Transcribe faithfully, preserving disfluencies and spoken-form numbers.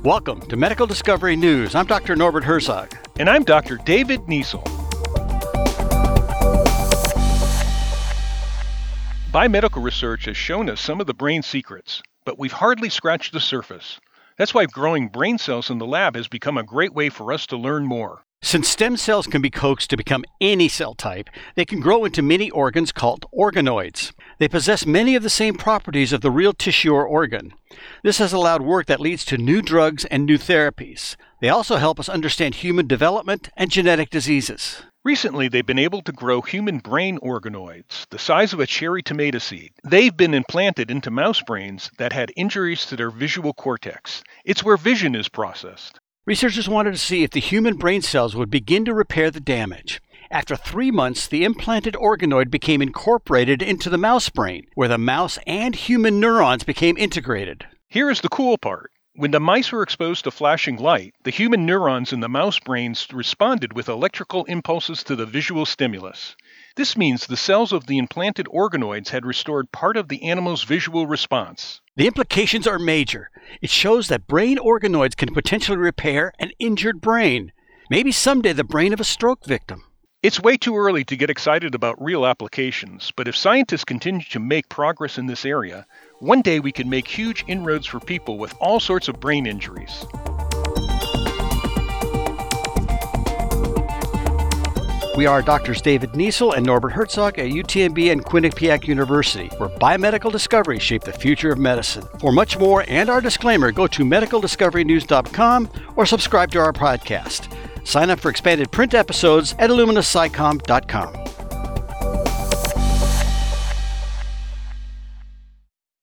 Welcome to Medical Discovery News. I'm Doctor Norbert Herzog. And I'm Doctor David Niesel. Biomedical research has shown us some of the brain secrets, but we've hardly scratched the surface. That's why growing brain cells in the lab has become a great way for us to learn more. Since stem cells can be coaxed to become any cell type, they can grow into mini organs called organoids. They possess many of the same properties of the real tissue or organ. This has allowed work that leads to new drugs and new therapies. They also help us understand human development and genetic diseases. Recently, they've been able to grow human brain organoids, the size of a cherry tomato seed. They've been implanted into mouse brains that had injuries to their visual cortex. It's where vision is processed. Researchers wanted to see if the human brain cells would begin to repair the damage. After three months, the implanted organoid became incorporated into the mouse brain, where the mouse and human neurons became integrated. Here is the cool part. When the mice were exposed to flashing light, the human neurons in the mouse brains responded with electrical impulses to the visual stimulus. This means the cells of the implanted organoids had restored part of the animal's visual response. The implications are major. It shows that brain organoids can potentially repair an injured brain. Maybe someday the brain of a stroke victim. It's way too early to get excited about real applications, but if scientists continue to make progress in this area, one day we can make huge inroads for people with all sorts of brain injuries. We are Doctors David Niesel and Norbert Herzog at U T M B and Quinnipiac University, where biomedical discoveries shape the future of medicine. For much more and our disclaimer, go to medical discovery news dot com or subscribe to our podcast. Sign up for expanded print episodes at illumina sci com dot com.